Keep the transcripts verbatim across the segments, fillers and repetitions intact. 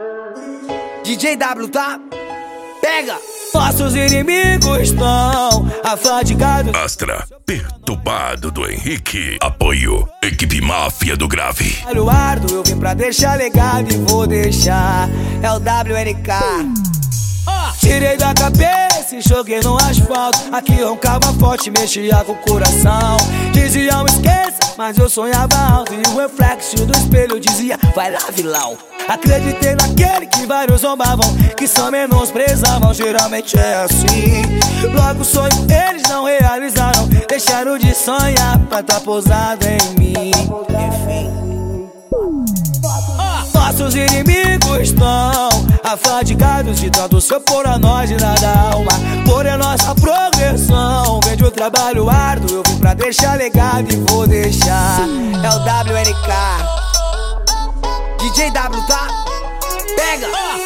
D J W, tá? Pega! Nossos inimigos estão afadigados. Astra, perturbado do Henrique. Apoio, equipe máfia do grave. Trabalho árduo, eu vim pra deixar legado e vou deixar. É o W N K. Tirei da cabeça e joguei no asfalto. Aqui roncava forte, mexia com o coração. Diziam esqueça, mas eu sonhava alto. E o reflexo do espelho dizia, vai lá, vilão. Acreditei naquele que vários zombavam, que só menosprezavam, geralmente é assim. Logo o sonho eles não realizaram, deixaram de sonhar pra tá pousado em mim. Enfim, nossos inimigos estão afadigados de tanto se opor a nós e nada alma. Porém a nossa progressão vem de um trabalho árduo. Eu vim pra deixar legado e vou deixar. É o W N K. D J W, tá? Pega!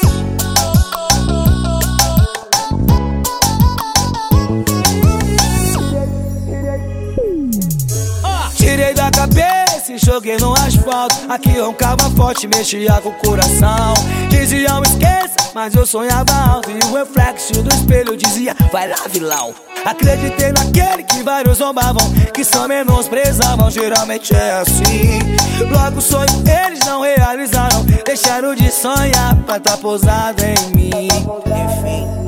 Tirei da cabeça e joguei no asfalto. Aqui roncava forte, mexia com o coração. Diziam esqueça, mas eu sonhava alto. E o reflexo do espelho dizia, vai lá, vilão. Acreditei naquele que vários zombavam, que só menosprezavam, geralmente é assim. Logo o sonho eles não realizaram, deixaram de sonhar pra tá pousado em mim. Enfim,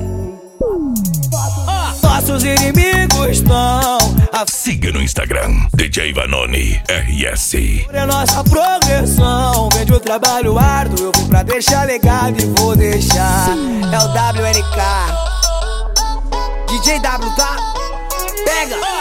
nossos inimigos estão. Siga no Instagram, D J Vanoni R S. A nossa progressão vem de um trabalho árduo. Eu vim pra deixar legado e vou deixar. É o W N K. D J W, tá? Pega!